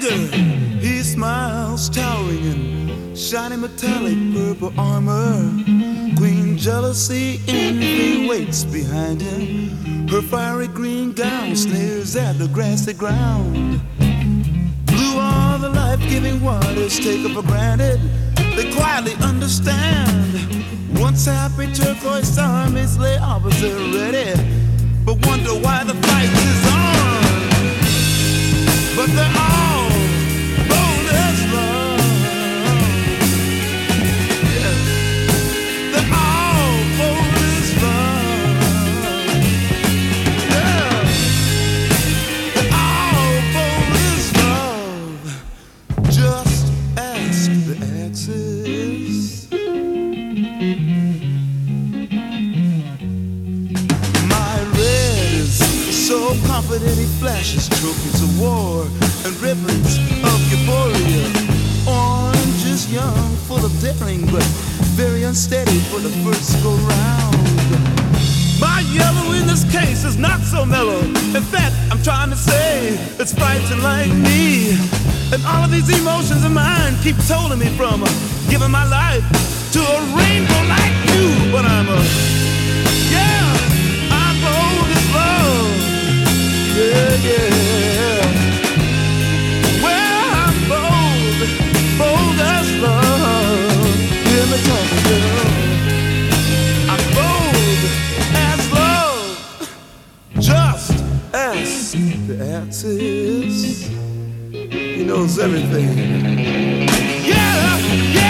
He smiles, towering in shiny metallic purple armor. Queen jealousy, envy waits behind him. Her fiery green gown sneers at the grassy ground. Blue are the life-giving waters taken for granted. They quietly understand. Once happy turquoise armies lay opposite ready, but wonder why the fight is on. But they're all bold as love. Yeah. They're all bold as love. Yeah. They're all bold as love. Just ask the exes. My red is so confident he flashes trophies of war and ribbons of euphoria. Orange is young, full of daring, but very unsteady for the first go round. My yellow in this case is not so mellow. In fact, I'm trying to say it's fighting like me. And all of these emotions of mine keep holding me from giving my life to a rainbow like you. But I'm bold as love. Yeah, yeah. Well, I'm bold as love. Hear me talking, girl. I'm bold as love. Just ask the axis. He knows everything. Yeah, yeah.